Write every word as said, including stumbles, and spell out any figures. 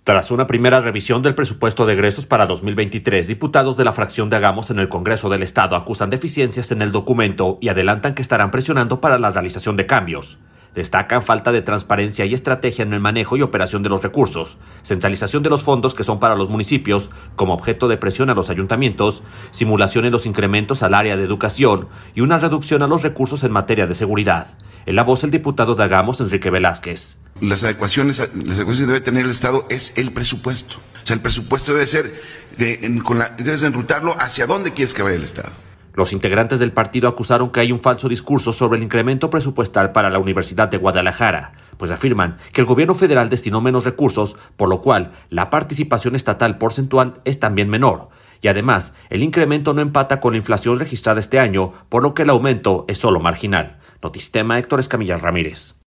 Tras una primera revisión del presupuesto de egresos para dos mil veintitrés, diputados de la fracción de Hagamos en el Congreso del Estado acusan deficiencias en el documento y adelantan que estarán presionando para la realización de cambios. Destacan falta de transparencia y estrategia en el manejo y operación de los recursos, centralización de los fondos que son para los municipios como objeto de presión a los ayuntamientos, simulación en los incrementos al área de educación y una reducción a los recursos en materia de seguridad. En la voz el diputado de Hagamos, Enrique Velázquez. Las adecuaciones, las adecuaciones que debe tener el Estado es el presupuesto. O sea, el presupuesto debe ser, de, con la, debes enrutarlo hacia dónde quieres que vaya el Estado. Los integrantes del partido acusaron que hay un falso discurso sobre el incremento presupuestal para la Universidad de Guadalajara, pues afirman que el gobierno federal destinó menos recursos, por lo cual la participación estatal porcentual es también menor. Y además, el incremento no empata con la inflación registrada este año, por lo que el aumento es solo marginal. Notistema, Héctor Escamilla Ramírez.